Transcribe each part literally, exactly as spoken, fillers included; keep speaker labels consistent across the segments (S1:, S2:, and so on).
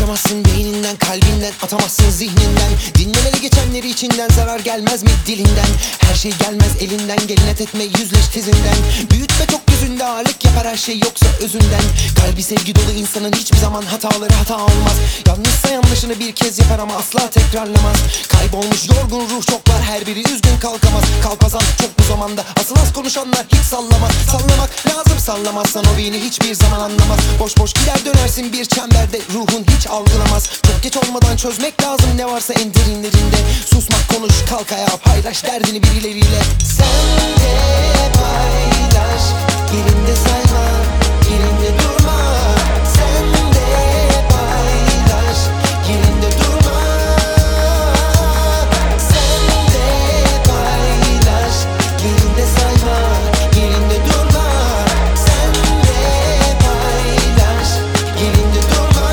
S1: Çıkaramazsın beyninden, kalbinden, atamazsın zihninden. Dinlemeli geçenleri içinden, zarar gelmez mi dilinden? Her şey gelmez elinden, gelin et etme yüzleş tezinden. Büyütme çok gözünde, ağırlık yapar her şey yoksa özünden. Kalbi sevgi dolu insanın hiçbir zaman hataları hata olmaz. Yanlışsa yanlışını bir kez yapar ama asla tekrarlamaz. Kaybolmuş yorgun ruh çok var, her biri üzgün kalkamaz. Kalpazan çok bu zamanda, asıl az konuşanlar hiç sallamaz. Sallamak lazım, sallamazsan o beni hiçbir zaman anlamaz. Boş boş gider dönersin bir çemberde, ruhun hiç algılamaz. Çok geç olmadan çözmek lazım ne varsa en derinlerinde. Susmak, konuş, kalk ayağa, paylaş derdini birileriyle. Sen de paylaş, yerinde sayma, yerinde durma. Sen de paylaş, yerinde durma. Sen de paylaş, yerinde sayma, yerinde durma. Sen de paylaş, yerinde durma.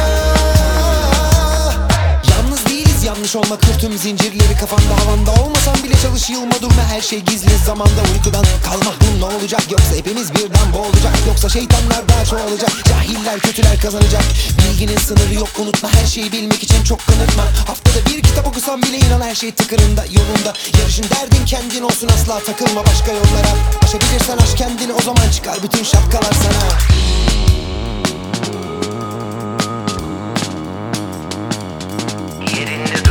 S1: Yalnız değiliz, yanlış olmak tüm zincirleri kafanda, havanda olmasan bile çalış, yılma durma, her şey gizli zamanda. Uykudan kalma, bu ne olacak? Yoksa hepimiz birden boğulacak, yoksa şeytanlar daha çoğalacak, cahiller kötüler kazanacak. Bilginin sınırı yok, unutma, her şeyi bilmek için çok kanıtma. Haftada bir kitap okusan bile inan her şey tıkırında yolunda. Yarışın derdin kendin olsun, asla takılma başka yollara. Aşabilirsen aş kendini, o zaman çıkar bütün şapkalar sana.
S2: Yerinde